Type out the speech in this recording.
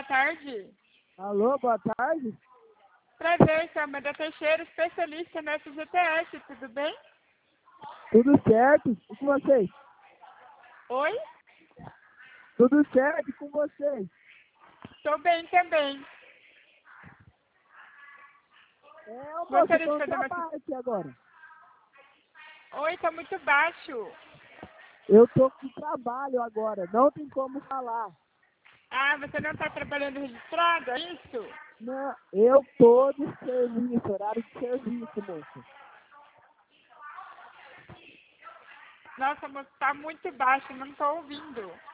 boa tarde. Alô, boa tarde. Prazer, sou Amanda Teixeira, especialista no FGTS, tudo bem? Tudo certo? E com vocês? Oi? Tudo certo e com vocês? Estou bem também. Eu Gostaria de tô no fazer uma... trabalho aqui agora. Oi, está muito baixo. Eu tô com trabalho agora, não tem como falar. Ah, você não está trabalhando registrado, é isso? Não, eu tô de serviço, horário de serviço, moço. Nossa, moço, está muito baixo, não estou ouvindo.